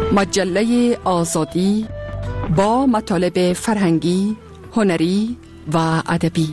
مجله آزادی با مطالب فرهنگی، هنری و ادبی.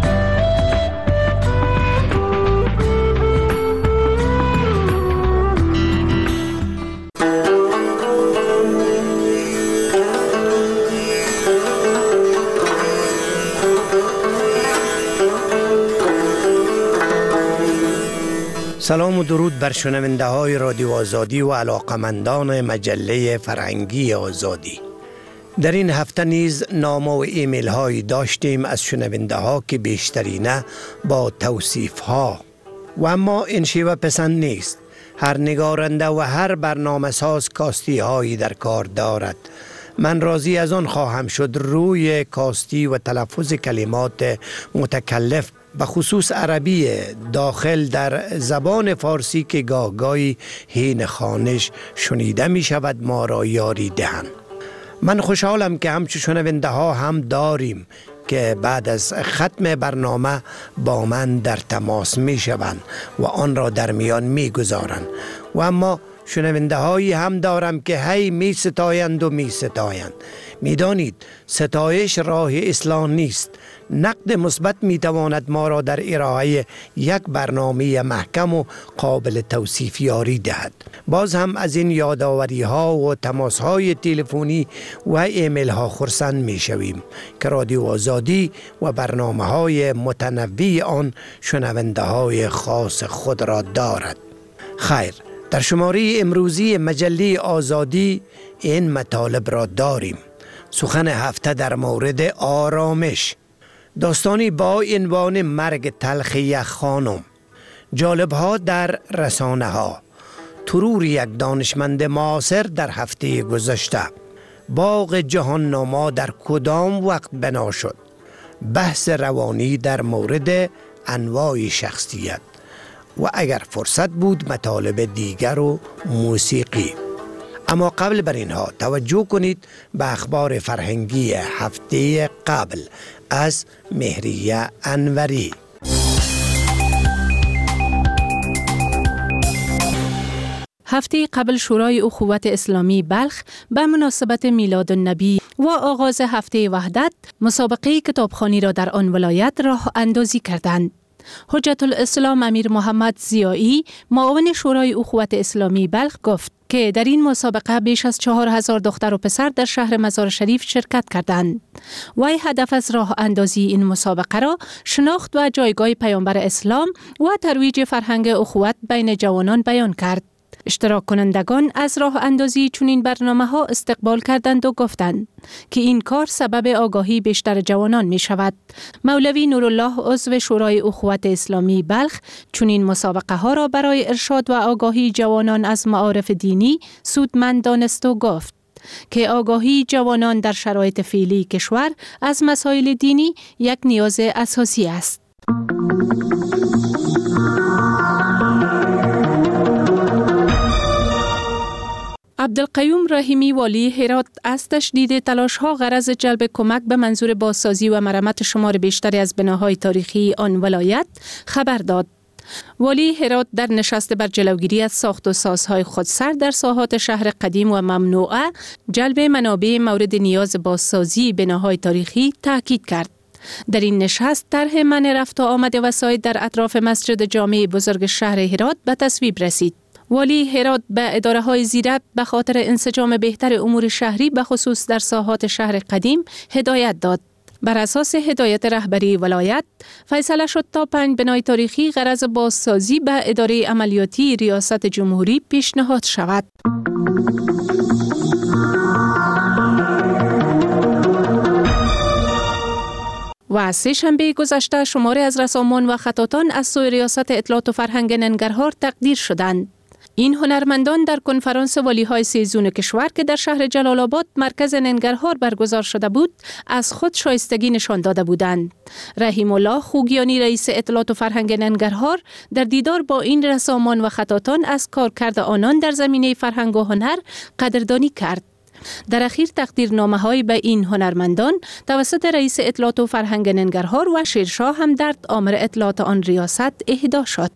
سلام و درود بر شنونده های رادیو آزادی و علاقمندان مجله فرهنگی آزادی. در این هفته نیز نامه و ایمیل هایی داشتیم از شنونده ها که بیشتری نه با توصیف ها و اما این شیوه پسند نیست. هر نگارنده و هر برنامه ساز کاستی هایی در کار دارد. من راضی از آن خواهم شد روی کاستی و تلفظ کلمات متکلف به خصوص عربی داخل در زبان فارسی که گاهی حین خوانش شنیده می شود ما را یاری دهند. من خوشحالم که همچون شنونده ها هم داریم که بعد از ختم برنامه با من در تماس می شوند و آن را در میان می گذارند و اما شنونده هایی هم دارم که هی می ستایند و می ستایند. می دانید ستایش راه اصلاح نیست. نقد مثبت می تواند ما را در ارائه یک برنامه محکم و قابل توصیف یاری دهد. باز هم از این یادآوری ها و تماس های تلفنی و ایمیل ها خرسند می شویم که رادیو آزادی و برنامه های متنوع آن شنونده های خاص خود را دارد. خیر، در شماره امروزی مجله آزادی این مطالب را داریم. سخن هفته در مورد آرامش، داستانی با عنوان مرگ تلخ یک خانم، جالب‌ها در رسانه ها، ترور یک دانشمند معاصر در هفته گذشته، باغ جهان نما در کدام وقت بنا شد، بحث روانی در مورد انواع شخصیت و اگر فرصت بود مطالب دیگر و موسیقی. اما قبل بر اینها توجه کنید به اخبار فرهنگی هفته قبل از مهریه انوری. هفته قبل شورای اخوت اسلامی بلخ به مناسبت میلاد النبی و آغاز هفته وحدت مسابقه کتابخوانی را در آن ولایت راه اندازی کردند. حجت الاسلام امیر محمد ضیایی معاون شورای اخوت اسلامی بلخ گفت که در این مسابقه بیش از 4000 دختر و پسر در شهر مزار شریف شرکت کردند. وی هدف از راه اندازی این مسابقه را شناخت و جایگاه پیامبر اسلام و ترویج فرهنگ اخوت بین جوانان بیان کرد. اشتراک کنندگان از راه اندازی چنین برنامه ها استقبال کردند و گفتند که این کار سبب آگاهی بیشتر جوانان می شود. مولوی نورالله عضو شورای اخوت اسلامی بلخ چنین مسابقه ها را برای ارشاد و آگاهی جوانان از معارف دینی سودمند دانست و گفت که آگاهی جوانان در شرایط فعلی کشور از مسائل دینی یک نیاز اساسی است. عبدالقیوم رحیمی والی هرات از تشدید تلاش‌ها غرض جلب کمک به منظور بازسازی و مرمت شمار بیشتری از بناهای تاریخی آن ولایت خبر داد. والی هرات در نشست بر جلوگیری از ساخت و سازهای خودسر در ساحات شهر قدیم و ممنوعه جلب منابع مورد نیاز بازسازی بناهای تاریخی تاکید کرد. در این نشست طرح منع رفت و آمد وسایط در اطراف مسجد جامع بزرگ شهر هرات به تصویب رسید. والی هرات به اداره‌های زیرک به خاطر انسجام بهتر امور شهری به خصوص در ساحات شهر قدیم هدایت داد. بر اساس هدایت رهبری ولایت فیصله شد تا 5 بنای تاریخی غرض بازسازی به اداره عملیاتی ریاست جمهوری پیشنهاد شود. و سه‌شنبه گذشته شماری از رسامان و خطاطان از سوی ریاست اطلاعات و فرهنگ ننگرهار تقدیر شدند. این هنرمندان در کنفرانس والی‌های 3 زون کشور که در شهر جلال آباد مرکز ننگرهار برگزار شده بود از خود شایستگی نشان داده بودند. رحیم الله خوگیانی رئیس اطلاعات و فرهنگ ننگرهار در دیدار با این رسامان و خطاطان از کارکرد آنان در زمینه فرهنگ و هنر قدردانی کرد. در اخیر تقدیرنامه‌های به این هنرمندان توسط رئیس اطلاعات و فرهنگ ننگرهار و شیرشاه همدرد آمر اطلاعات آن ریاست اهدا شد.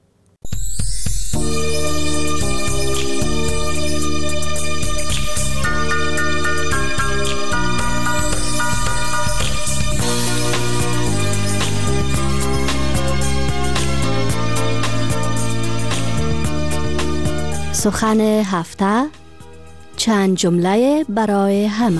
سخن هفته، چند جمله برای همه.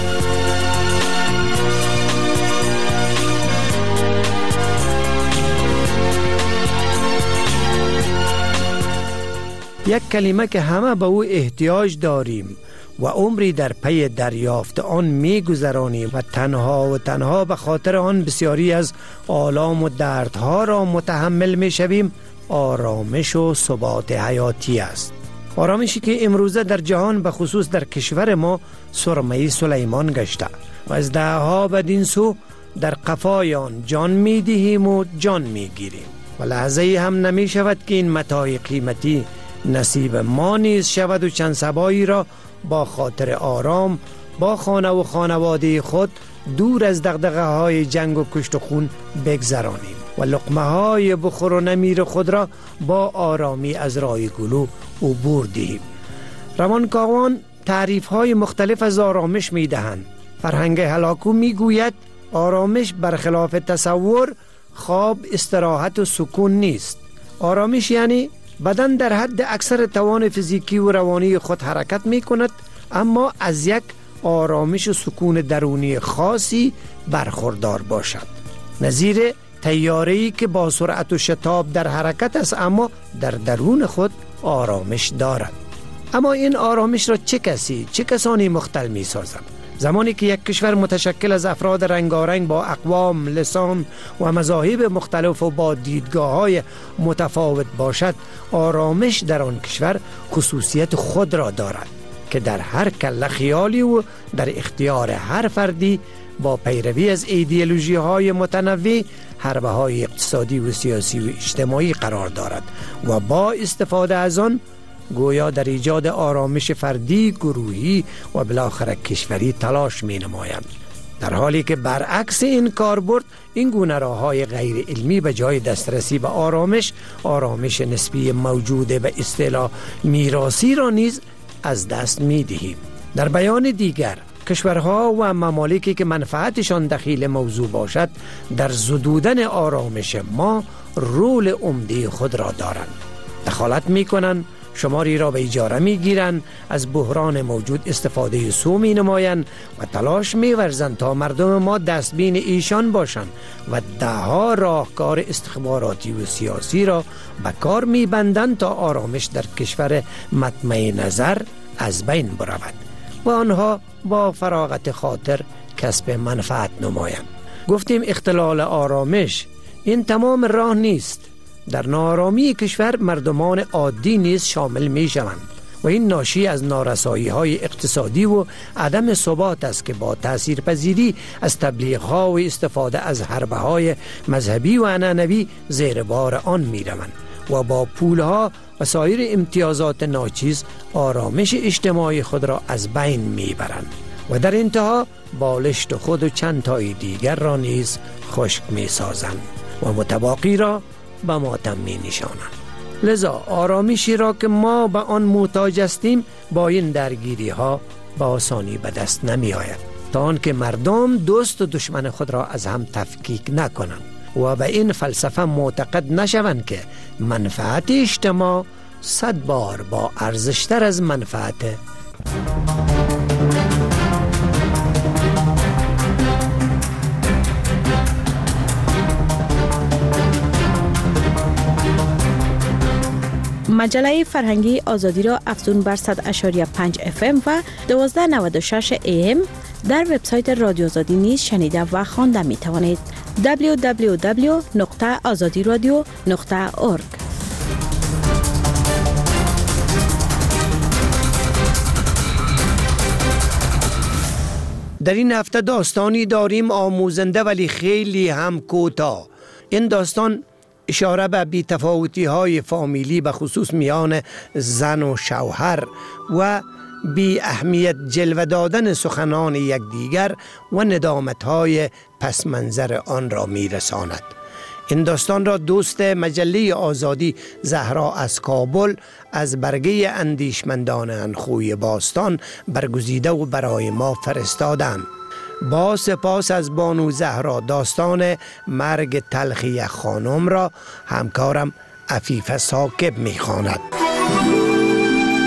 یک کلمه که همه به او احتیاج داریم و عمری در پی دریافت آن می گذرانیم و تنها به خاطر آن بسیاری از آلام و دردها را متحمل می شویم، آرامش و ثبات حیاتی است. آرامشی که امروزه در جهان به خصوص در کشور ما سرمه سلیمان گشته و از دهها بدین سو در قفای آن جان می دهیم و جان می گیریم و لحظه هم نمی شود که این متاع قیمتی نصیب ما نیز شود و چند صبایی را با خاطر آرام با خانه و خانواده خود دور از دغدغه های جنگ و کشت و خون بگذرانیم و لقمه های بخور و نمیر خود را با آرامی از راه گلو عبور دهیم. روانکاوان تعریف های مختلف از آرامش می دهند. فرهنگ هلاکو می گوید آرامش برخلاف تصور خواب، استراحت و سکون نیست. آرامش یعنی بدن در حد اکثر توان فیزیکی و روانی خود حرکت می کند، اما از یک آرامش و سکون درونی خاصی برخوردار باشد، نظیر طیاره‌ای که با سرعت و شتاب در حرکت است اما در درون خود آرامش دارد. اما این آرامش را چه کسانی مختل می سازند؟ زمانی که یک کشور متشکل از افراد رنگارنگ با اقوام، لسان و مذاهب مختلف و با دیدگاه‌های متفاوت باشد، آرامش در آن کشور خصوصیت خود را دارد که در هر کله خیالی و در اختیار هر فردی با پیروی از ایدئولوژی‌های متنوع، حربه‌های اقتصادی و سیاسی و اجتماعی قرار دارد و با استفاده از آن گویا در ایجاد آرامش فردی، گروهی و بالاخره کشوری تلاش می نمایند. در حالی که برعکس این کاربرد، این گونه راه‌های غیر علمی به جای دسترسی به آرامش نسبی موجود به اصطلاح میراثی را نیز از دست می دهیم. در بیان دیگر، کشورها و ممالکی که منفعتشان دخیل موضوع باشد در زدودن آرامش ما رول عمده خود را دارند. دخالت می کنند، شماری را به اجاره می گیرند، از بحران موجود استفاده سو می نمایند و تلاش می ورزند تا مردم ما دستبین ایشان باشند و دهها راهکار استخباراتی و سیاسی را به کار می بندند تا آرامش در کشور مطمع نظر از بین برود و آنها با فراغت خاطر کسب منفعت نمایند. گفتیم اختلال آرامش این تمام راه نیست. در ناآرامی کشور مردمان عادی نیز شامل می شوند و این ناشی از نارسایی های اقتصادی و عدم ثبات است که با تاثیرپذیری از تبلیغ ها و استفاده از حربه های مذهبی و عنعنوی زیر بار آن می روند و با پول ها و سایر امتیازات ناچیز آرامش اجتماعی خود را از بین می برند و در انتها بالشت خود و چند تای دیگر را نیز خشک می سازند و متباقی را به ماتم می نشانند. لذا آرامشی را که ما به آن محتاج هستیم با این درگیری ها به آسانی به دست نمی آید، تا آنکه مردم دوست و دشمن خود را از هم تفکیک نکنند و به این فلسفه معتقد نشوند که منفعت اجتماع 100 بار با ارزشتر از منفعت مجله فرهنگی آزادی را افزون بر 100.5 FM و 1296 AM در وبسایت رادیو آزادی نیز شنیده و خوانده می توانید. www.azadiradio.org. در این هفته داستانی داریم آموزنده ولی خیلی هم کوتاه. این داستان اشاره به بی‌تفاوتی های فامیلی به خصوص میان زن و شوهر و بی اهمیت جلوه دادن سخنان یکدیگر و ندامت های پس منظر آن را میرساند. این داستان را دوست مجله آزادی زهرا از کابل از برگه اندیشمندان انخوی باستان برگزیده و برای ما فرستادند. با سپاس از بانو زهرا داستان مرگ تلخی خانم را همکارم عفیف ثاقب می‌خواند.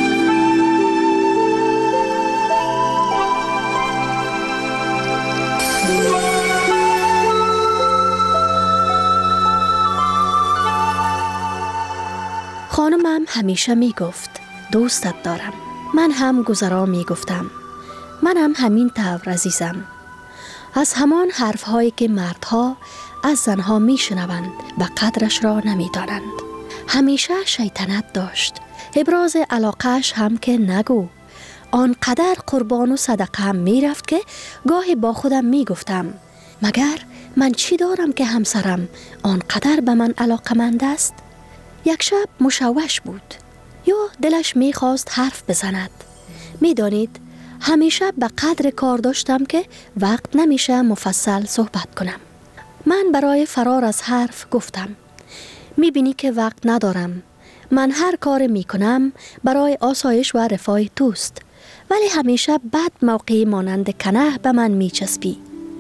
خانمم همیشه می گفت دوستت دارم. من هم گذرا می گفتم منم همین طور عزیزم. از همان حرفهایی که مردها از زنها می شنوند و قدرش را نمی دانند. همیشه شیطنت داشت. ابراز علاقهش هم که نگو. آنقدر قربان و صدقه هم می رفت که گاهی با خودم می گفتم مگر من چی دارم که همسرم آنقدر به من علاقمند است؟ یک شب مشوش بود یا دلش می خواست حرف بزند. می دانید همیشه به قدر کار داشتم که وقت نمیشه مفصل صحبت کنم. من برای فرار از حرف گفتم می بینی که وقت ندارم. من هر کار می کنم برای آسایش و رفاه توست، ولی همیشه بد موقعی مانند کنه به من می چسبی.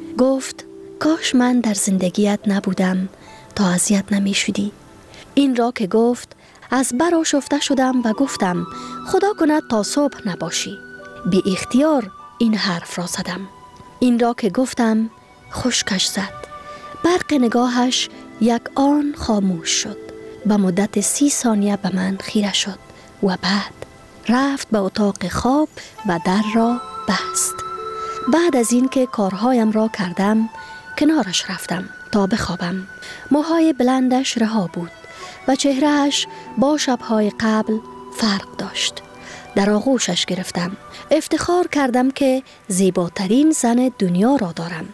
گفت کاش من در زندگیت نبودم تا اذیت نمی شدی. این را که گفت از بر آشفته شدم و گفتم خدا کند تا صبح نباشی. بی اختیار این حرف را زدم. این را که گفتم خشکش زد. برق نگاهش یک آن خاموش شد. به مدت 30 ثانیه به من خیره شد و بعد رفت به اتاق خواب و در را بست. بعد از این که کارهایم را کردم کنارش رفتم تا بخوابم. موهای بلندش رها بود و چهرهش با شبهای قبل فرق داشت. در آغوشش گرفتم. افتخار کردم که زیباترین زن دنیا را دارم.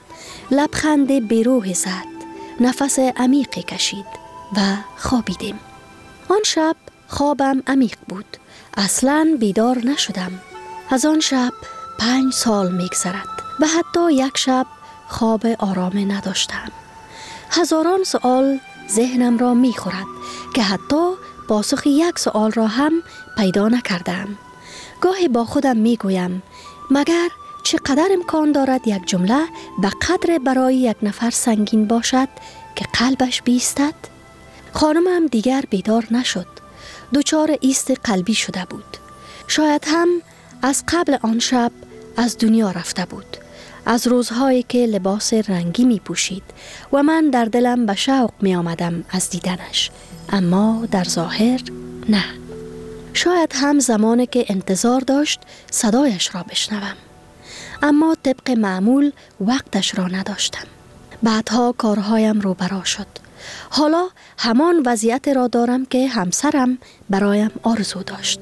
لبخند بیروح زد. نفس عمیقی کشید و خوابیدیم. آن شب خوابم عمیق بود. اصلاً بیدار نشدم. از آن شب 5 سال میگذرد و حتی یک شب خواب آرام نداشتم. هزاران سوال ذهنم را میخورد که حتی پاسخ یک سوال را هم پیدا نکردم. گاهی با خودم میگویم مگر چقدر امکان دارد یک جمله به قدر برای یک نفر سنگین باشد که قلبش بیستد؟ خانمم دیگر بیدار نشد. دچار ایست قلبی شده بود. شاید هم از قبل آن شب از دنیا رفته بود. از روزهایی که لباس رنگی می پوشید و من در دلم به شوق می آمدم از دیدنش، اما در ظاهر نه. شاید هم زمانی که انتظار داشت صدایش را بشنوم، اما طبق معمول وقتش را نداشتم. بعدها کارهایم رو برا شد. حالا همان وضعیت را دارم که همسرم برایم آرزو داشت.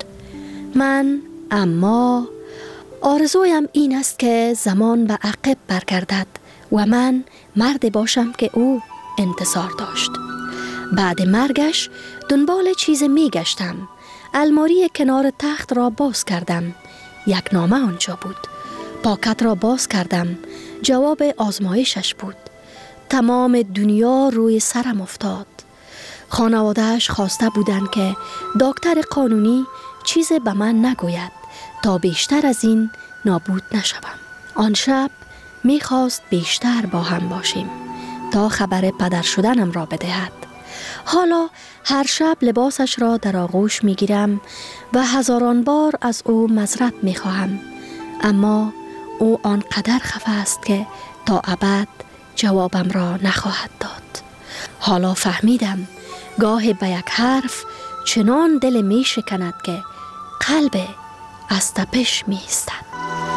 اما آرزویم این است که زمان به عقب برگردد و من مرد باشم که او انتظار داشت. بعد مرگش دنبال چیز می گشتم. الماری کنار تخت را باز کردم. یک نامه آنجا بود. پاکت را باز کردم. جواب آزمایشش بود. تمام دنیا روی سرم افتاد. خانواده‌اش خواسته بودند که دکتر قانونی چیز به من نگوید تا بیشتر از این نابود نشوم. آن شب می‌خواست بیشتر با هم باشیم تا خبر پدر شدنم را بدهد. حالا هر شب لباسش را در آغوش می‌گیرم و هزاران بار از او معذرت می‌خواهم، اما او آنقدر خفه است که تا ابد جوابم را نخواهد داد. حالا فهمیدم گاه به یک حرف چنان دل می شکند که قلب از تپش می ایستد.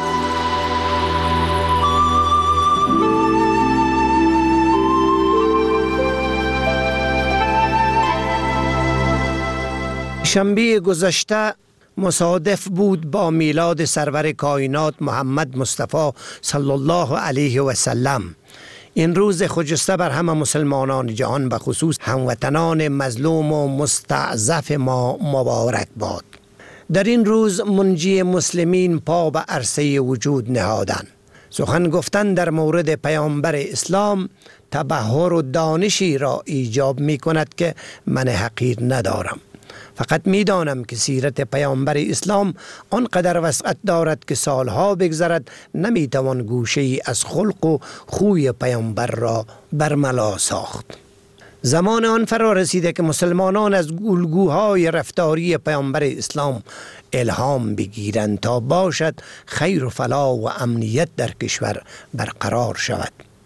شنبه گذشته مصادف بود با میلاد سرور کائنات محمد مصطفی صلی الله علیه و سلم. این روز خجسته بر همه مسلمانان جهان، به خصوص هموطنان مظلوم و مستضعف ما مبارک باد. در این روز منجی مسلمین پا به عرصه وجود نهادند. سخن گفتن در مورد پیامبر اسلام تبحر و دانشی را ایجاب می کند که من حقیر ندارم. فقط می دانم که سیرت پیامبر اسلام آنقدر وسعت دارد که سالها بگذرد نمی توان گوشه‌ای از خلق و خوی پیامبر را برملا ساخت. زمان آن فرا رسیده که مسلمانان از الگوهای رفتاری پیامبر اسلام الهام بگیرند تا باشد خیر و فلاح و امنیت در کشور برقرار شود.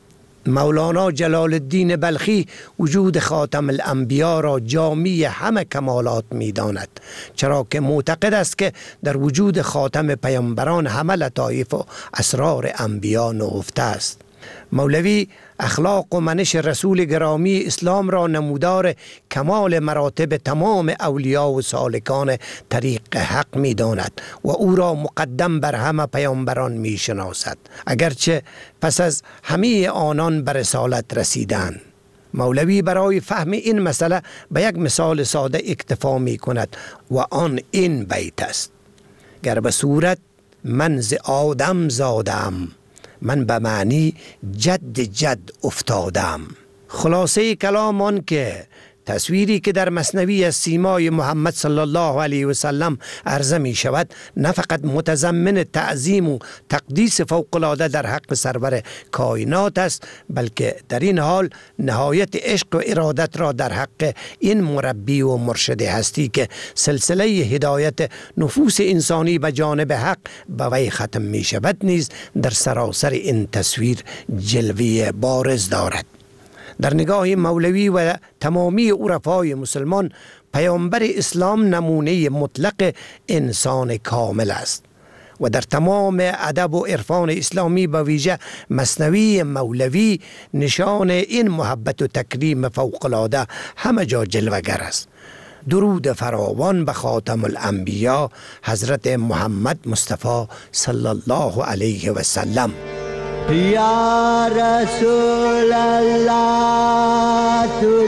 مولانا جلال الدین بلخی وجود خاتم الانبیا را جامی همه کمالات می داند، چرا که معتقد است که در وجود خاتم پیامبران همه لطایف و اسرار انبیا نهفته است. مولوی اخلاق و منش رسول گرامی اسلام را نمودار کمال مراتب تمام اولیاء و سالکان طریق حق می داند و او را مقدم بر همه پیامبران می شناسد، اگرچه پس از همه آنان به رسالت رسیدند. مولوی برای فهم این مسئله به یک مثال ساده اکتفا می کند و آن این بیت است: گر به صورت من ز آدم زادم، من به معنی جد افتادم. خلاصه کلام آن که تصویری که در مثنوی از سیمای محمد صلی الله علیه و سلم عرضه می شود نه فقط متضمن تعظیم و تقدیس فوق‌العاده در حق سرور کائنات است، بلکه در این حال نهایت عشق و ارادت را در حق این مربی و مرشد هستی که سلسله هدایت نفوس انسانی به جانب حق به وی ختم می شود نیز در سراسر این تصویر جلوه بارز دارد. در نگاه مولوی و تمامی عرفای مسلمان، پیامبر اسلام نمونه مطلق انسان کامل است و در تمام ادب و عرفان اسلامی به ویژه مثنوی مولوی نشان این محبت و تکریم فوق‌العاده همه جا جلوه‌گر است. درود فراوان به خاتم الانبیا حضرت محمد مصطفی صلی الله علیه و سلم. یا رسول الله تو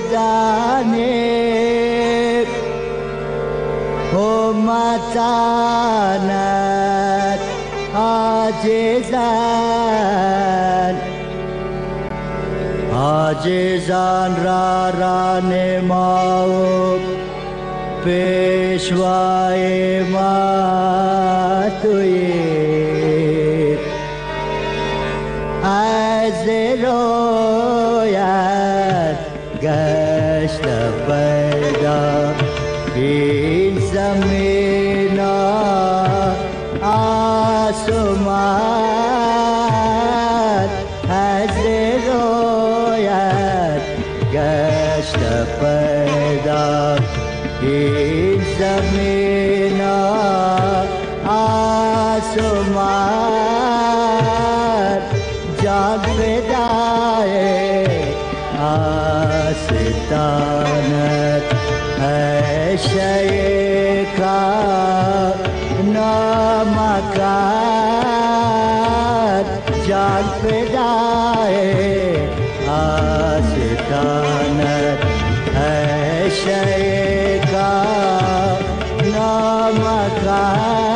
جانب امتانت عاجزان را رانما و پیشوای ما تویی، از رویت گشت پیدا این زمین آسمان، از رویت گشت پیدا این زمین آسمان، جان فدای آستانت ہے شیخا نامکان، جان فدای آستانت ہے شیخا نامکان.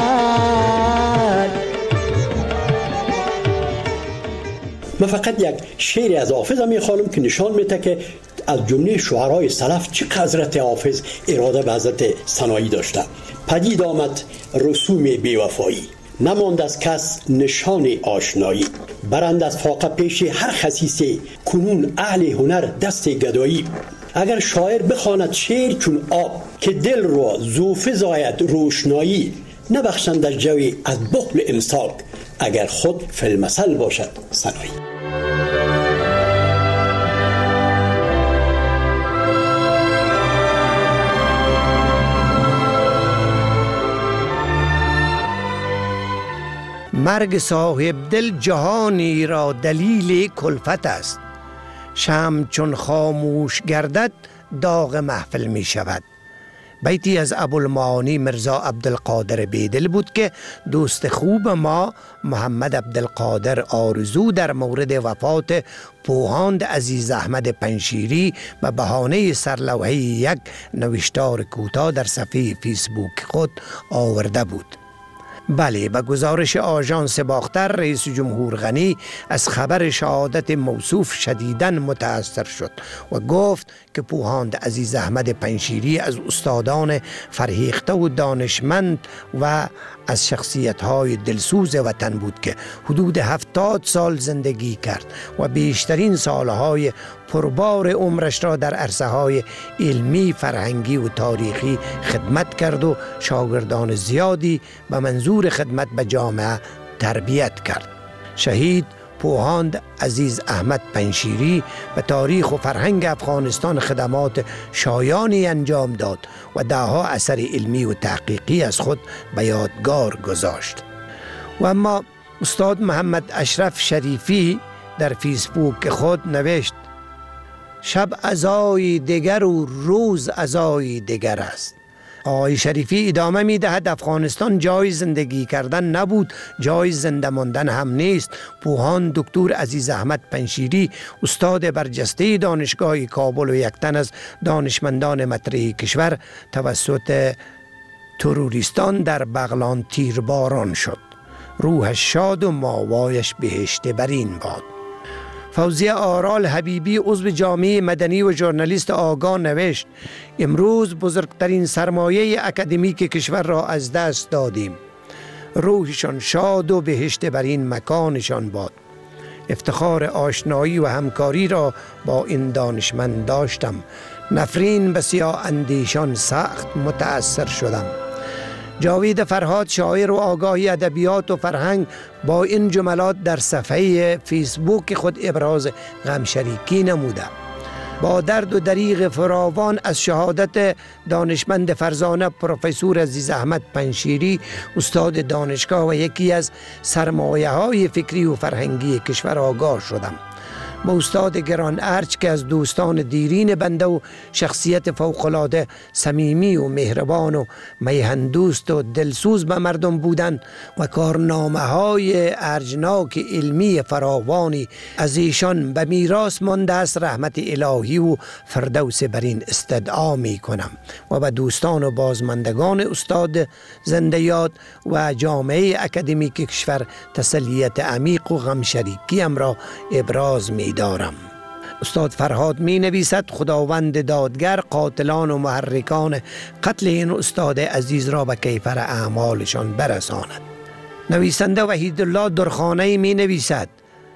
من فقط یک شعری از حافظ میخوانم که نشان میده که از جمله شعرای سلف چقدر حضرت حافظ اراده به حضرت سنایی داشته. پدید آمد رسوم بیوفایی، نماند از کس نشان آشنایی، برند از فاقه پیش هر خسیسه، کنون اهل هنر دست گدایی. اگر شاعر بخواند شعر چون آب که دل را زوفه زاید روشنایی، نبخشند از جوی از بخل امساک، اگر خود فی المثل باشد سنایی. مرگ صاحب دل جهانی را دلیل کلفت است، شمع چون خاموش گردد داغ محفل می شود. بیتی از ابوالمعانی مرزا عبدالقادر بیدل بود که دوست خوب ما محمد عبدالقادر آرزو در مورد وفات پوهاند عزیز احمد پنشیری به بهانه سرلوحه یک نوشتار کوتاه در صفحه فیسبوک خود آورده بود. بله، به گزارش آژانس باختر رئیس جمهور غنی از خبر شهادت موصوف شدیداً متأثر شد و گفت که پوهاند عزیز احمد پنشیری از استادان فرهیخته و دانشمند و از شخصیت‌های دلسوز وطن بود که حدود 70 سال زندگی کرد و بیشترین سالهای پربار عمرش را در عرصه‌های علمی، فرهنگی و تاریخی خدمت کرد و شاگردان زیادی به منظور خدمت به جامعه تربیت کرد. شهید پوهاند عزیز احمد پنشیری به تاریخ و فرهنگ افغانستان خدمات شایانی انجام داد و دهها اثر علمی و تحقیقی از خود به یادگار گذاشت. و اما استاد محمد اشرف شریفی در فیسبوک خود نوشت: شب عزای دیگر و روز عزای دیگر است. آقای شریفی ادامه می دهد افغانستان جای زندگی کردن نبود، جای زنده ماندن هم نیست. پوهاند دکتر عزیز احمد پنشیری استاد برجسته دانشگاه کابل و یک تن از دانشمندان مطرح کشور توسط تروریستان در بغلان تیرباران شد. روحش شاد و ماوایش بهشت برین باد. فوزیه آرال حبیبی عضو جامعه مدنی و ژورنالیست آگاه نوشت: امروز بزرگترین سرمایه اکادمیک کشور را از دست دادیم. روحشان شاد و بهشت برین مکانشان باد. افتخار آشنایی و همکاری را با این دانشمند داشتم. نفرین به سیاه اندیشان سخت متأثر شدم. جاوید فرهاد شاعر و آگاهی ادبیات و فرهنگ با این جملات در صفحه فیسبوک خود ابراز غم شریکی نموده: با درد و دریغ فراوان از شهادت دانشمند فرزانه پروفسور عزیز احمد پنشیری استاد دانشگاه و یکی از سرمایه‌های فکری و فرهنگی کشور آگاه شدم. با استاد گران ارج که از دوستان دیرین بنده و شخصیت فوق‌العاده صمیمی و مهربان و میهندوست و دلسوز به مردم بودند و کارنامه‌های ارجناک علمی فراوانی از ایشان به میراث مانده است، رحمت الهی و فردوس برین استدعا می کنم و به دوستان و بازماندگان استاد زنده یاد و جامعه اکادمیک کشور تسلیت عمیق و غم شریکیم را ابراز می دارم. استاد فرهاد می نویسد: خداوند دادگر قاتلان و محرکان قتل این استاد عزیز را به کیفر اعمالشان برساند. نویسنده وحیدالله درخانه‌ای می نویسد: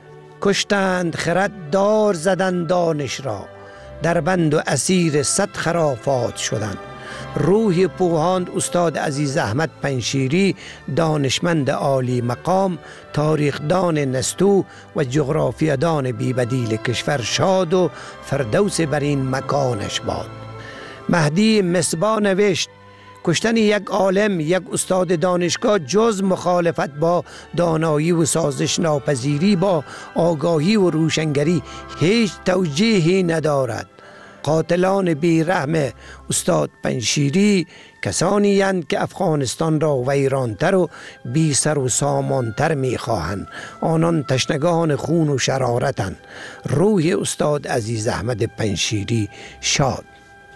کشتند خرد دار زدند دانش را، در بند و اسیر صد خرافات شدند. روح پوهاند استاد عزیز احمد پنشیری دانشمند عالی مقام، تاریخدان نستو و جغرافیادان بی‌بدیل کشور شاد و فردوس برین مکانش باد. مهدی مصباح نوشت: کشتن یک عالم، یک استاد دانشگاه جز مخالفت با دانایی و سازش ناپذیری با آگاهی و روشنگری هیچ توجیهی ندارد. قاتلان بیرحم استاد پنشیری کسانی اند که افغانستان را ویرانتر و بی سر و سامانتر می خواهند. آنان تشنگان خون و شرارتند. روح استاد عزیز احمد پنشیری شاد.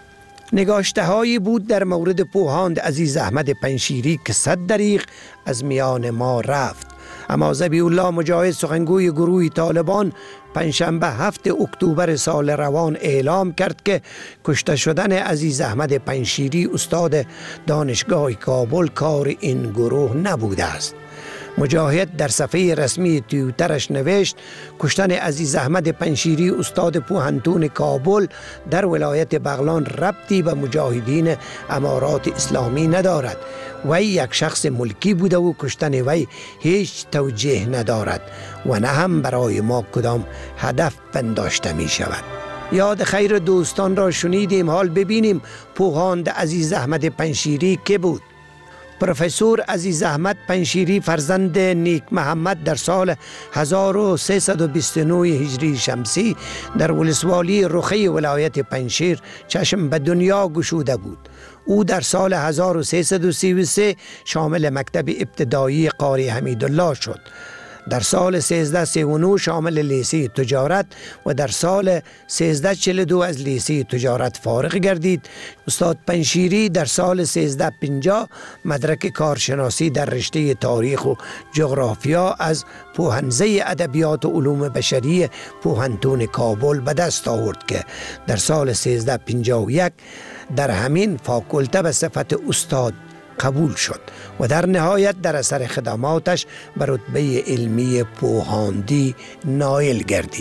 نگاشته هایی بود در مورد پوهاند عزیز احمد پنشیری که 100 دریغ از میان ما رفت. اما ذبیح الله مجاهد سخنگوی گروه طالبان پنجشنبه 7 اکتبر سال روان اعلام کرد که کشته شدن عزیز احمد پنشیری استاد دانشگاه کابل کار این گروه نبوده است. مجاهد در صفحه رسمی توییترش نوشت: کشتن عزیز احمد پنشیری استاد پوهنتون کابل در ولایت بغلان ربطی به مجاهدین امارات اسلامی ندارد. وی یک شخص ملکی بوده و کشتن وی هیچ توجیه ندارد و نه هم برای ما کدام هدف پنداشته می شود. یاد خیر دوستان را شنیدیم، حال ببینیم پوهاند عزیز احمد پنشیری که بود. پروفسور عزیز احمد پنشیری فرزند نیک محمد در سال 1329 هجری شمسی در ولسوالی رخی ولایت پنجشیر چشم به دنیا گشوده بود. او در سال 1333 شامل مکتب ابتدایی قاری حمیدالله شد. در سال 1339 شامل لیسه تجارت و در سال 1342 از لیسه تجارت فارغ گردید. استاد پنشیری در سال 1350 مدرک کارشناسی در رشته تاریخ و جغرافیا از پوهنزه ادبیات و علوم بشری پوهنتون کابل به دست آورد که در سال 1351 در همین فاکولته به صفت استاد قبول شد و در نهایت در اثر خدماتش به رتبه علمی پوهاندی نائل گردید.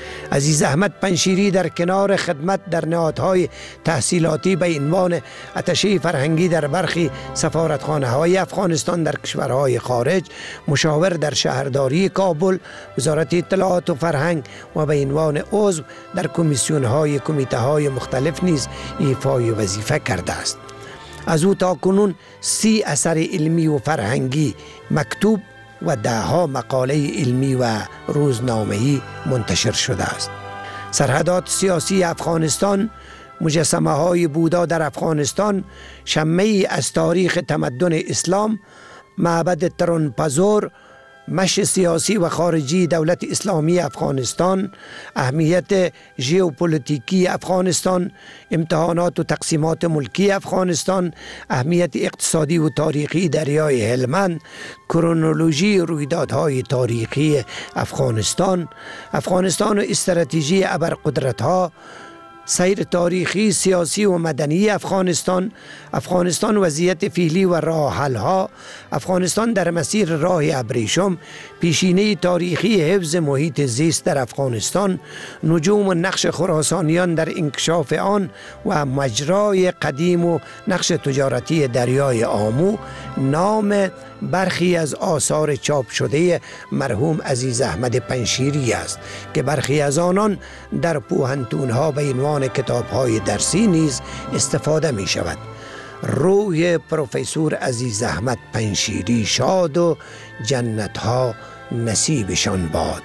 عزیز احمد پنشیری در کنار خدمت در نهادهای تحصیلاتی به عنوان آتشه فرهنگی در برخی سفارتخانه‌های افغانستان در کشورهای خارج، مشاور در شهرداری کابل، وزارت اطلاعات و فرهنگ و به عنوان عضو در کمیته‌های مختلف نیز ایفای وظیفه کرده است. از او تاکنون 30 اثر علمی و فرهنگی مکتوب و 10 مقاله علمی و روزنامه‌ای منتشر شده است. سرحدات سیاسی افغانستان، مجسمه های بودا در افغانستان، شمعی از تاریخ تمدن اسلام، معبد ترونپازور، مش سیاسی و خارجی دولت اسلامی افغانستان، اهمیت ژئوپلیتیکی افغانستان، امتحانات و تقسیمات ملکی افغانستان، اهمیت اقتصادی و تاریخی دریای هلمند، کرونولوژی رویدادهای تاریخی افغانستان و استراتژی ابرقدرت‌ها، سیر تاریخی، سیاسی و مدنی افغانستان وضعیت فعلی و راه حل‌ها، افغانستان در مسیر راه ابریشم، پیشینه تاریخی حفظ محیط زیست در افغانستان، نجوم و نقش خراسانیان در انکشاف آن و مجرای قدیم و نقش تجارتی دریای آمو، نام برخی از آثار چاپ شده مرحوم عزیز احمد پنشیری است که برخی از آنان در پوهنتون‌ها به عنوان کتاب‌های درسی نیز استفاده می شود. روح پروفسور عزیز احمد پنشیری شاد و جنت‌ها نصیبشان باد.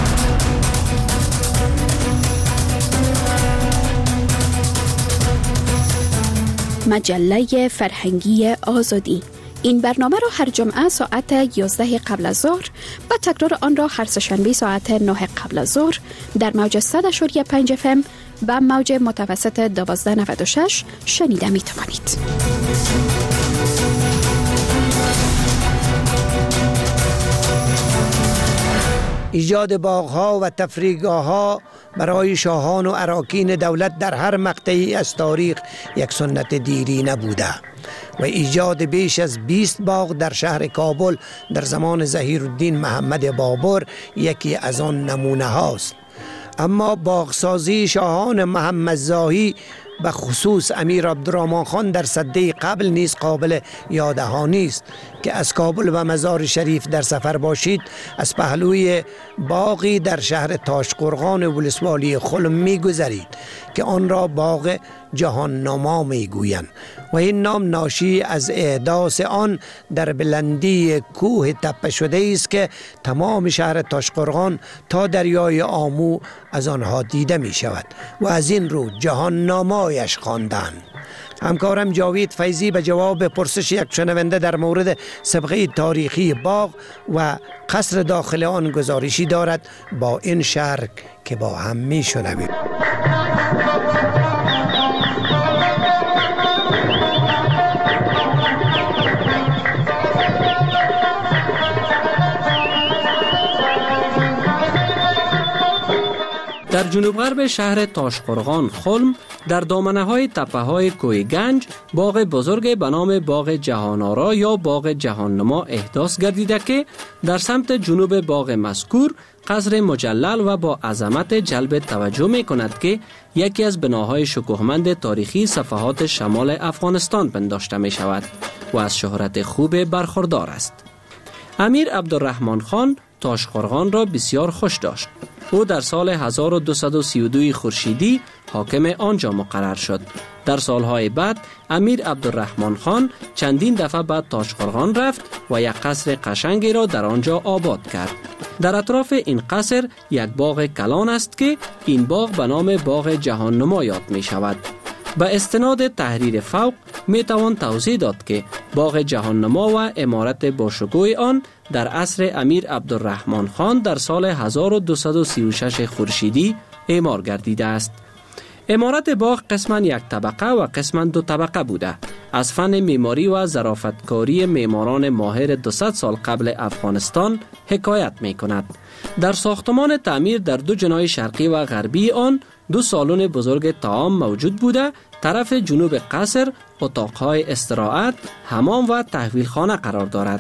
مجله فرهنگی آزادی. این برنامه را هر جمعه ساعت 11 قبل از ظهر و تکرار آن را هر سه‌شنبه ساعت 9 قبل از ظهر در موج 100.5 FM و موج متوسط 1296 شنیده می توانید. ایجاد باغ‌ها و تفریحگاه‌ها برای شاهان و اراکین دولت در هر مقطعی از تاریخ یک سنت دیری نبوده و ایجاد بیش از 20 باغ در شهر کابل در زمان ظهیرالدین محمد بابر یکی از آن نمونه هاست. اما باغسازی شاهان محمدزاهی به خصوص امیر عبدالرحمن خان در سده قبل نیز قابل یاددهانی است که از کابل و مزار شریف در سفر باشید از پهلوی باغی در شهر تاشقرغان ولسوالی خلم می گذرید که آن را باغ جهان نما می گویند و این نام ناشی از احداث آن در بلندی کوه تپه شده است که تمام شهر تاشقرغان تا دریای آمو از آنها دیده می شود و از این رو جهان نمایش خواندند. همکارم جاوید فیضی به جواب پرسش یک شنونده در مورد سابقه تاریخی باغ و قصر داخل آن گزارشی دارد، با این شرح که با هم می شنویم. در جنوب غرب شهر تاشقرغان خلم در دامنه های تپه های کوه گنج باغ بزرگ به نام باغ جهان‌آرا یا باغ جهان‌نما احداث گردیده که در سمت جنوب باغ مذکور قصر مجلل و با عظمت جلب توجه می کند که یکی از بناهای شکوهمند تاریخی صفحات شمال افغانستان پنداشته می شود و از شهرت خوب برخوردار است. امیر عبدالرحمن خان تاشقرغان را بسیار خوش داشت. او در سال 1232 خورشیدی حاکم آنجا مقرر شد. در سالهای بعد امیر عبدالرحمن خان چندین دفعه به تاشقرغان رفت و یک قصر قشنگی را در آنجا آباد کرد. در اطراف این قصر یک باغ کلان است که این باغ به نام باغ جهان نما یاد می شود. به استناد تحریر فوق می توان توضیح داد که باغ جهان نما و عمارت باشکوه آن در عصر امیر عبدالرحمن خان در سال 1236 خورشیدی اعمار گردیده است. عمارت باغ قسما یک طبقه و قسما دو طبقه بوده. از فن معماری و ظرافتکاری معماران ماهر 200 سال قبل افغانستان حکایت می کند. در ساختمان تعمیر در دو جناح شرقی و غربی آن دو سالن بزرگ طعام موجود بوده. طرف جنوب قصر اتاقهای استراحت، حمام و تحویل خانه قرار دارد.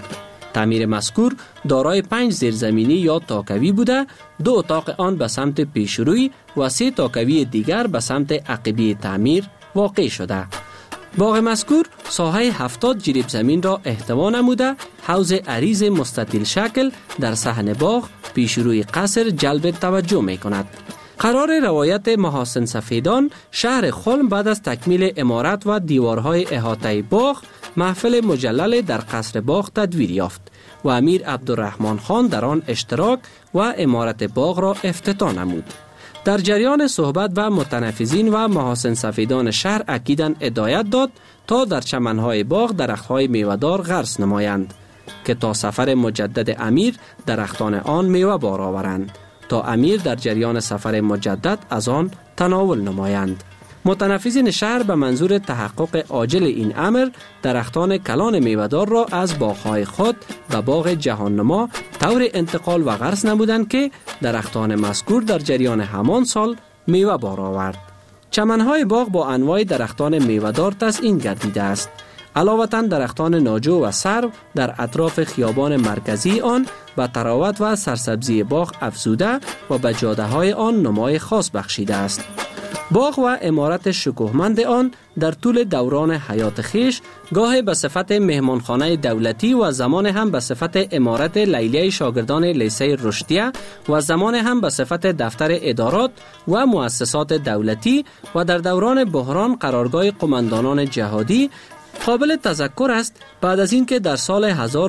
تعمیر مذکور دارای 5 زیرزمینی یا تاکوی بوده، 2 اتاق آن به سمت پیشروی و 3 تاکوی دیگر به سمت عقبی تعمیر واقع شده. باغ مذکور ساحه 70 جریب زمین را احتوا نموده، حوض عریض مستطیل شکل در صحن باغ پیشروی قصر جلب توجه می کند. قرار روایت محاسن سفیدان، شهر خلم بعد از تکمیل عمارت و دیوارهای احاطه باغ محفل مجلل در قصر باغ تدویر یافت و امیر عبدالرحمن خان در آن اشتراک و عمارت باغ را افتتاح نمود. در جریان صحبت و متنفذین و محاسن سفیدان شهر اکیداً هدایت داد تا در چمنهای باغ درختهای میوه‌دار غرس نمایند که تا سفر مجدد امیر درختان آن میوه بار آورند تا امیر در جریان سفر مجدد از آن تناول نمایند. متنفذین شهر به منظور تحقق عاجل این امر درختان کلان میوه‌دار را از باغ‌های خود به باغ جهاننما طور انتقال و غرس نمودند که درختان مذکور در جریان همان سال میوه بار آورد. چمنهای باغ با انواع درختان میوه‌دار تزیین گردیده است. علاوه درختان ناجو و سرو در اطراف خیابان مرکزی آن و تراوت و سرسبزی باغ افزوده و به جاده‌های آن نمای خاص بخشیده است. باغ و عمارت شکوهمند آن در طول دوران حیات خیش گاه به صفت مهمانخانه دولتی و زمان هم به صفت عمارت لیلیه شاگردان لیسه رشدیه و زمان هم به صفت دفتر ادارات و مؤسسات دولتی و در دوران بحران قرارگاه قماندانان جهادی. قابل تذکر است بعد از اینکه در سال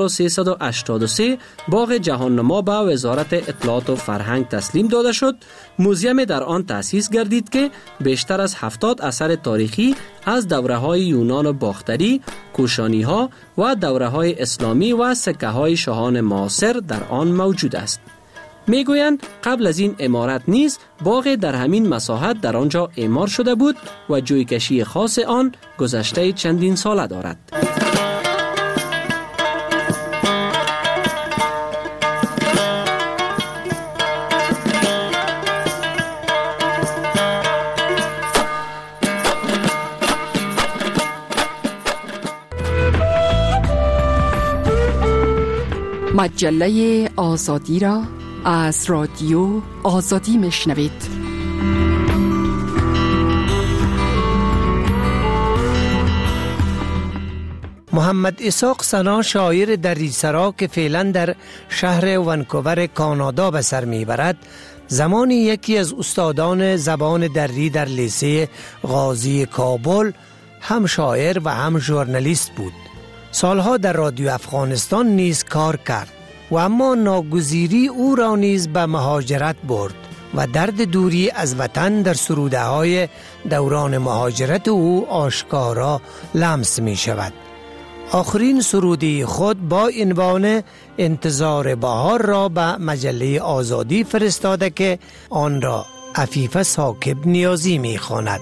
1383 باغ جهاننما به وزارت اطلاعات و فرهنگ تسلیم داده شد، موزیم در آن تأسیس گردید که بیشتر از 70 اثر تاریخی از دوره‌های یونان و باختری، کوشانی‌ها و دوره‌های اسلامی و سکه‌های شاهان معاصر در آن موجود است. میگویند قبل از این عمارت نیز باغ در همین مساحت در آنجا اعمار شده بود و جویکشی خاص آن گذشته چندین ساله دارد. مجله آزادی را از رادیو آزادی میشنوید. محمد اسحاق سنا، شاعر دریسرا که فعلا در شهر ونکوور کانادا به سر میبرد، زمانی یکی از استادان زبان دری در لیسه غازی کابل هم شاعر و هم ژورنالیست بود. سالها در رادیو افغانستان نیز کار کرد و اما ناگزیری او را نیز به مهاجرت برد و درد دوری از وطن در سروده های دوران مهاجرت او آشکارا لمس می شود. آخرین سروده خود با عنوان انتظار بهار را به مجله آزادی فرستاده که آن را عفیف ساکب نیازی می خواند.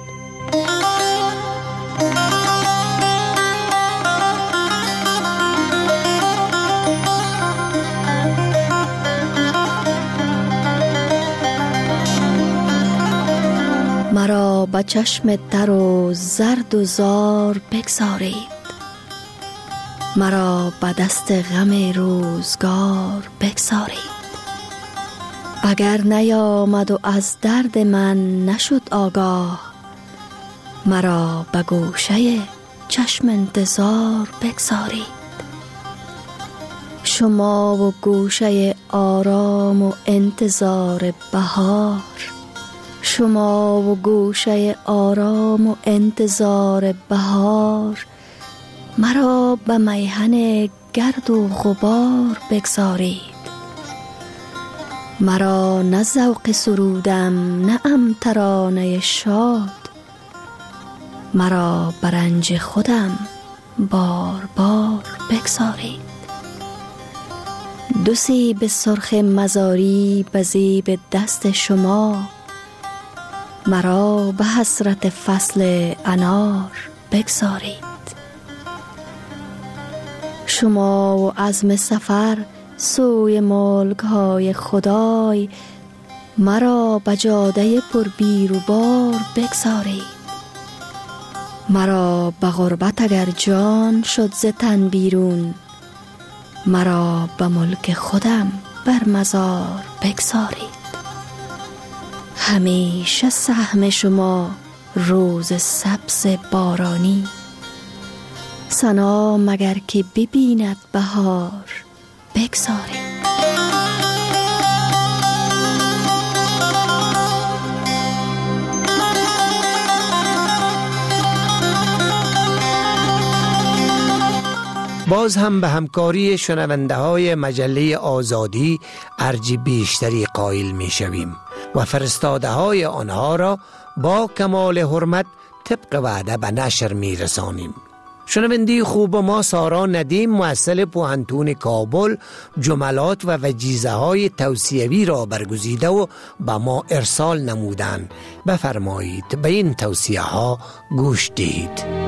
مرا به چشم تر و زرد و زار بگذارید، مرا به دست غم روزگار بگذارید. اگر نیامد و از درد من نشد آگاه، مرا به گوشه چشم انتظار بگذارید. شما و گوشه آرام و انتظار بهار، شما و گوشه آرام و انتظار بهار، مرا به میهن گرد و غبار بگذارید. مرا نه ذوق سرودم نه ام ترانه شاد، مرا به رنج خودم بار بار بگذارید. دو سیب سرخ مزاری به زیب دست شما، مرا به حسرت فصل انار بگذارید. شما و عزم سفر سوی ملک های خدای، مرا به جاده پر بیر و بار بگذارید. مرا به غربت اگر جان شد ز تن بیرون، مرا به ملک خودم بر مزار بگذارید. همیشه سهم شما روز سبز بارانی، سنا مگر که ببیند بهار بگذارید. باز هم به همکاری شنونده های مجله آزادی ارج بیشتری قائل می شویم و فرستاده های آنها را با کمال حرمت طبق وعده به نشر می رسانیم. شنونده خوب ما سارا ندیم مؤسسه پوهنتون کابل جملات و وجیزه های توصیوی را برگزیده و به ما ارسال نمودند. بفرمایید به این توصیه ها گوش دهید.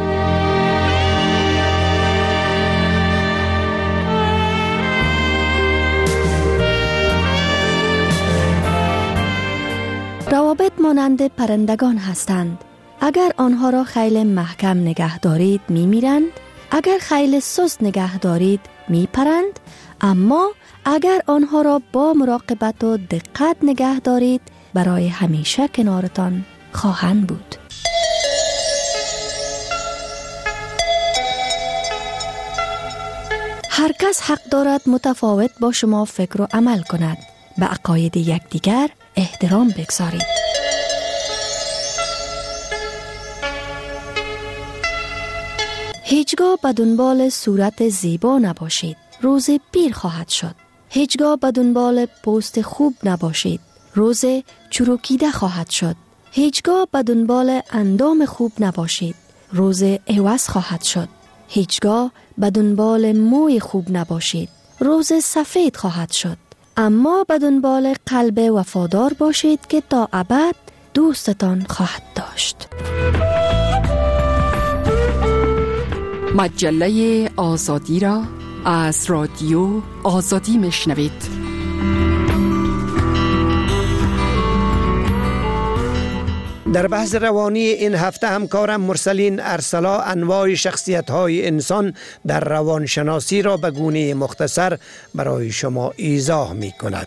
روابط مانند پرندگان هستند. اگر آنها را خیلی محکم نگه دارید می میرند، اگر خیلی سست نگه دارید می پرند، اما اگر آنها را با مراقبت و دقت نگه دارید برای همیشه کنارتان خواهند بود. هر کس حق دارد متفاوت با شما فکر و عمل کند. به عقاید یکدیگر احترام بگذارید. هیچگاه به دنبال صورت زیبا نباشید. روز پیر خواهد شد. هیچگاه به دنبال پوست خوب نباشید. روز چروکیده خواهد شد. هیچگاه به دنبال اندام خوب نباشید. روز عوض خواهد شد. هیچگاه به دنبال موی خوب نباشید. روز سفید خواهد شد. اما به دنبال قلب وفادار باشید که تا ابد دوستتان خواهد داشت. مجله آزادی را از رادیو آزادی میشنوید. در بحث روانی این هفته همکارم مرسلین ارسلا انواع شخصیت‌های انسان در روانشناسی را به گونه مختصر برای شما ایضاح می‌کند.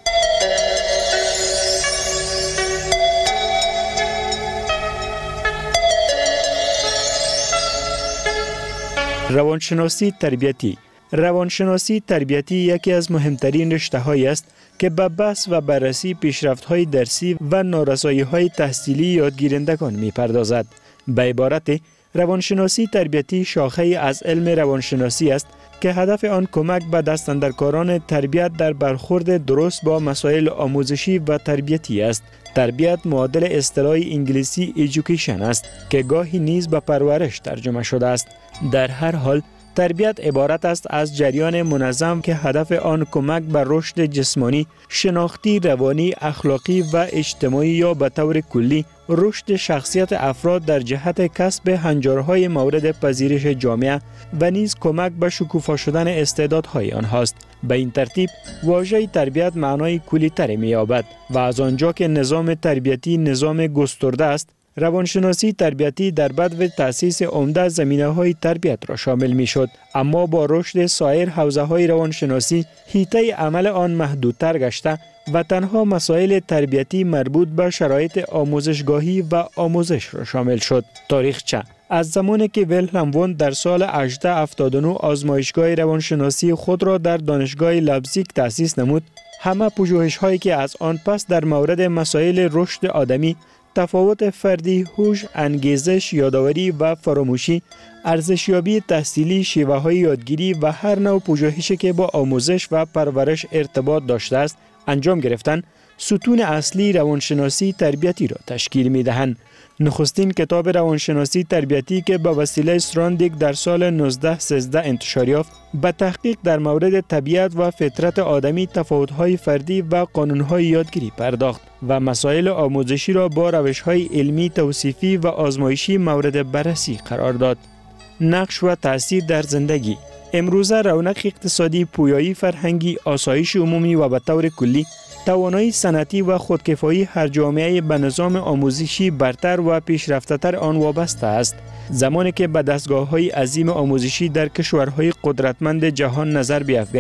روانشناسی تربیتی یکی از مهمترین رشته‌هایی است که به بحث و بررسی پیشرفت‌های درسی و نارسایی‌های تحصیلی یادگیرندگان می‌پردازد. به عبارت روانشناسی تربیتی شاخه‌ای از علم روانشناسی است که هدف آن کمک به دستاندرکاران تربیت در برخورد درست با مسائل آموزشی و تربیتی است. تربیت معادل اصطلاح انگلیسی ایژوکیشن است که گاهی نیز به پرورش ترجمه شده است. در هر حال تربیت عبارت است از جریان منظم که هدف آن کمک به رشد جسمانی، شناختی، روانی، اخلاقی و اجتماعی یا به طور کلی رشد شخصیت افراد در جهت کسب هنجارهای مورد پذیرش جامعه و نیز کمک به شکوفا شدن استعدادهای آنهاست. به این ترتیب واژه تربیت معنای کلی‌تری می‌یابد و از آنجا که نظام تربیتی نظام گسترده است، روانشناسی تربیتی در بدو تأسیس عمده زمینه‌های تربیت را شامل می‌شد، اما با رشد سایر حوزه‌های روانشناسی حیطه عمل آن محدودتر گشته و تنها مسائل تربیتی مربوط به شرایط آموزشگاهی و آموزش را شامل شد. تاریخچه از زمانی که ویلهلم ووند در سال 1879 آزمایشگاه روانشناسی خود را در دانشگاه لایپزیگ تأسیس نمود، همه پژوهش‌هایی که از آن پس در مورد مسائل رشد آدمی، تفاوت فردی، هوش، انگیزش، یادآوری و فراموشی، ارزشیابی تحصیلی، شیوه‌های یادگیری و هر نوع پژوهشی که با آموزش و پرورش ارتباط داشته است، انجام گرفتن، ستون اصلی روانشناسی تربیتی را تشکیل می‌دهند. نخستین کتاب روانشناسی تربیتی که به وسیله استراندیک در سال 1913 انتشار یافت، به تحقیق در مورد طبیعت و فطرت آدمی، تفاوت‌های فردی و قانون‌های یادگیری پرداخت و مسائل آموزشی را با روش‌های علمی، توصیفی و آزمایشی مورد بررسی قرار داد. نقش و تأثیر در زندگی. امروزه رونق اقتصادی، پویایی فرهنگی، آسایش عمومی و به طور کلی توانایی صنعتی و خودکفایی هر جامعه به نظام آموزشی برتر و پیشرفته‌تر آن وابسته است. زمانی که به دستگاه‌های عظیم آموزشی در کشورهای قدرتمند جهان نظر بیفکنیم،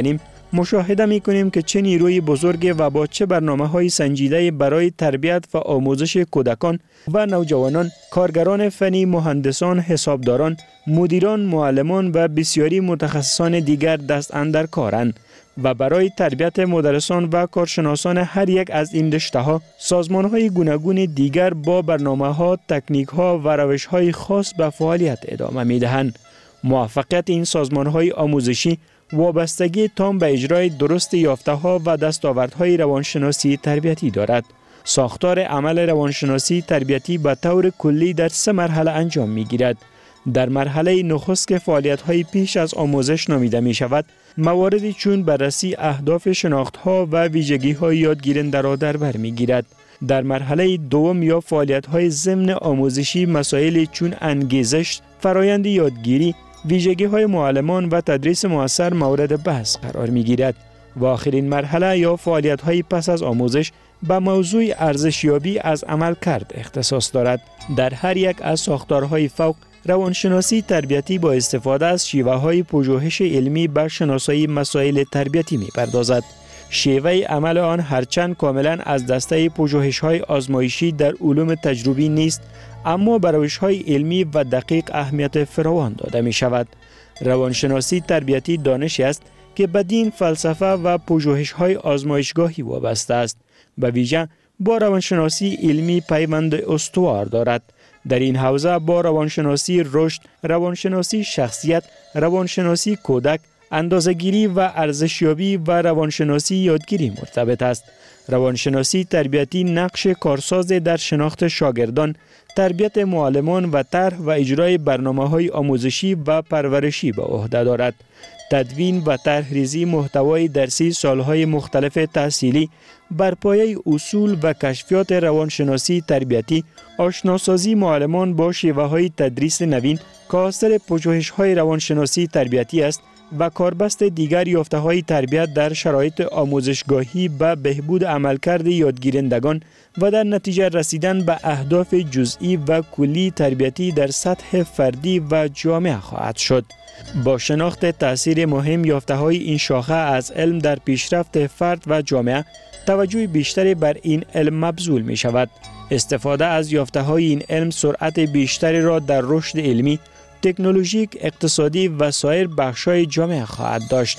مشاهده می‌کنیم که چه نیروی بزرگ و با چه برنامه‌های سنجیده برای تربیت و آموزش کودکان و نوجوانان، کارگران فنی، مهندسان، حسابداران، مدیران، معلمان و بسیاری متخصصان دیگر دست اندر کارند و برای تربیت مدرسان و کارشناسان هر یک از این رشته‌ها سازمان‌های گوناگون دیگر با برنامه‌ها، تکنیک‌ها و روش‌های خاص به فعالیت ادامه می‌دهند. موفقیت این سازمان‌های آموزشی وابستگی تام به اجرای درست یافته‌ها و دستاوردهای روانشناسی تربیتی دارد. ساختار عمل روانشناسی تربیتی به طور کلی در 3 مرحله انجام می‌گیرد. در مرحله نخست که فعالیت‌های پیش از آموزش نامیده می‌شود، مواردی چون بررسی اهداف شناخت‌ها و ویژگی‌های یادگیرنده را در بر می‌گیرد. در مرحله دوم یا فعالیت‌های ضمن آموزشی مسائلی چون انگیزش، فرایند یادگیری، ویژگی‌های معلمان و تدریس مؤثر مورد بحث قرار می‌گیرد. و آخرین مرحله یا فعالیت‌های پس از آموزش به موضوع ارزشیابی از عمل کرد اختصاص دارد. در هر یک از ساختارهای فوق روانشناسی تربیتی با استفاده از شیوه‌های پژوهش علمی به شناسایی مسائل تربیتی می‌پردازد. شیوه عمل آن هرچند کاملا از دسته پژوهش‌های آزمایشی در علوم تجربی نیست، اما به روش‌های علمی و دقیق اهمیت فراوان داده می‌شود. روانشناسی تربیتی دانشی است که به دین، فلسفه و پژوهش‌های آزمایشگاهی وابسته است. به ویژه با روانشناسی علمی پیوند استوار دارد. در این حوزه با روانشناسی رشد، روانشناسی شخصیت، روانشناسی کودک، اندازه‌گیری و ارزشیابی و روانشناسی یادگیری مرتبط است. روانشناسی تربیتی نقش کارساز در شناخت شاگردان، تربیت معلمان و طرح و اجرای برنامه‌های آموزشی و پرورشی به عهده دارد. تدوین و طرح‌ریزی محتوای درسی سالهای مختلف تحصیلی بر پایه اصول و کشفیات روانشناسی تربیتی، آشناسازی معلمان با شیوه‌های تدریس نوین که اثر پژوهش‌های روانشناسی تربیتی است و کاربست دیگر یافته‌های تربیت در شرایط آموزشگاهی به بهبود عملکرد یادگیرندگان و در نتیجه رسیدن به اهداف جزئی و کلی تربیتی در سطح فردی و جامعه خواهد شد. با شناخت تأثیر مهم یافته‌های این شاخه از علم در پیشرفت فرد و جامعه، توجه بیشتری بر این علم مبذول می شود. استفاده از یافته‌های این علم سرعت بیشتری را در رشد علمی، تکنولوژیک، اقتصادی و سایر بخش‌های جامعه خواهد داشت.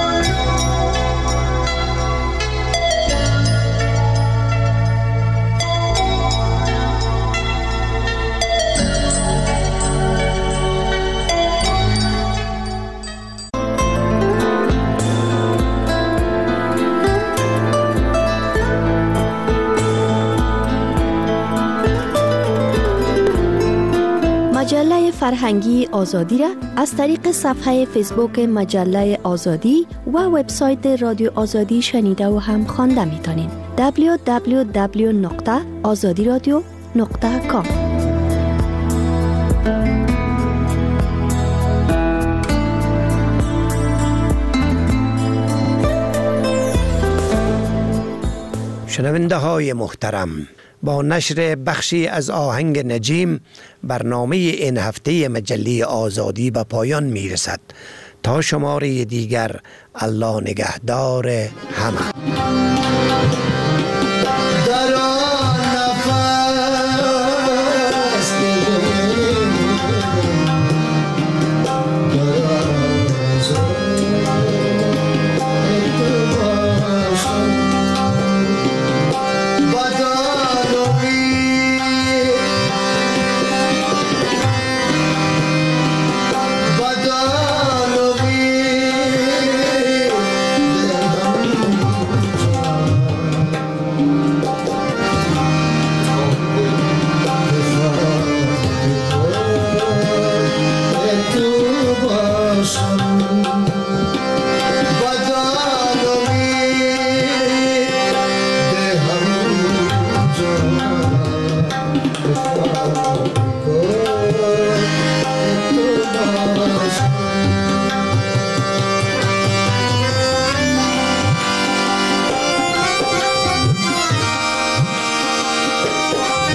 مجله فرهنگی آزادی را از طریق صفحه فیسبوک مجله آزادی و وبسایت رادیو آزادی شنیده و هم خوانده میتونین. www.azadiradio.com. شنونده های محترم، با نشر بخشی از آهنگ نجیم برنامه این هفته مجله آزادی به پایان می رسد. تا شماره دیگر، الله نگهدار همه.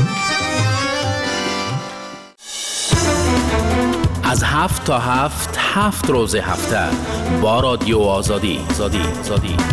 از 7 تا 7 7 روز هفته با رادیو آزادی.